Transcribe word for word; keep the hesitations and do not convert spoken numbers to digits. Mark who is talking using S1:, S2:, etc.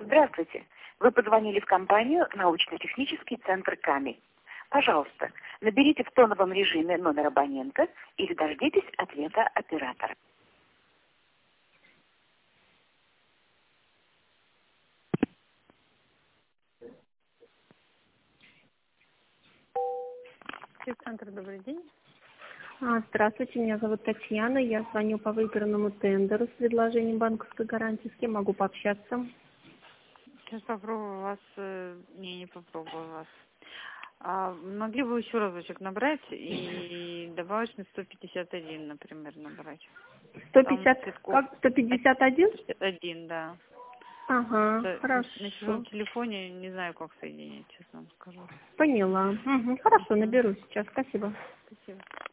S1: Здравствуйте. Вы позвонили в компанию «Научно-технический центр КАМИ». Пожалуйста, наберите в тоновом режиме номер абонента или дождитесь ответа оператора.
S2: Центр, добрый день.
S3: А, Здравствуйте, меня зовут Татьяна. Я звоню по выигранному тендеру с предложением банковской гарантии. С кем могу пообщаться?
S2: Сейчас попробую вас. э, Не, не попробую вас. А могли бы еще разочек набрать и добавить на сто пятьдесят один, например, набрать?
S3: сто
S2: Там
S3: пятьдесят,
S2: Цветков
S3: как, сто пятьдесят один?
S2: один, да.
S3: Ага,
S2: Это на чужом
S3: хорошо.
S2: телефоне не знаю, как соединить, честно вам скажу.
S3: Поняла. Угу, хорошо, наберу сейчас. Спасибо.
S2: Спасибо.